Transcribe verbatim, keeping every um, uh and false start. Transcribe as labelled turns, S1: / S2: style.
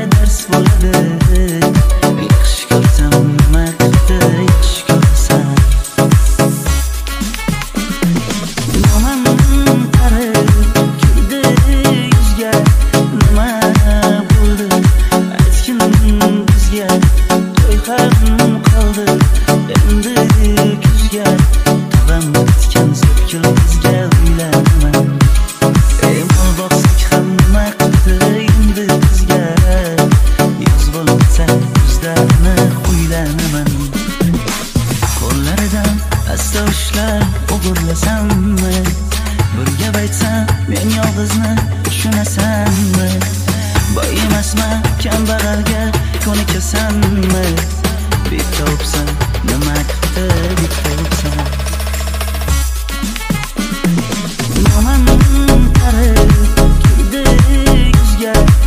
S1: dars bo'ladi. Yaxshi ko'rsam nima qildi, yaxshi ko'rsam yomon qarib kirdi yuzga. Nima bo'ldi aytgin bizga, to'y ham qoldi endi kuzga. Tog'am bitgan so'kil bizga uylanaman. Ey mol boqsak ham nima qildi endi bizga. Yoz bo'lsa kuzlarni uylanaman. Qo'llaridan asta ushlab o'g'irlasammi? Bir gap aytsam men yolg'izni tushunasanmi? Boy emasman kambag'alga ko'nikasanmi? Bitta o'psam nima qildi, bitta o'psam yomon qarib kirdi yuzga.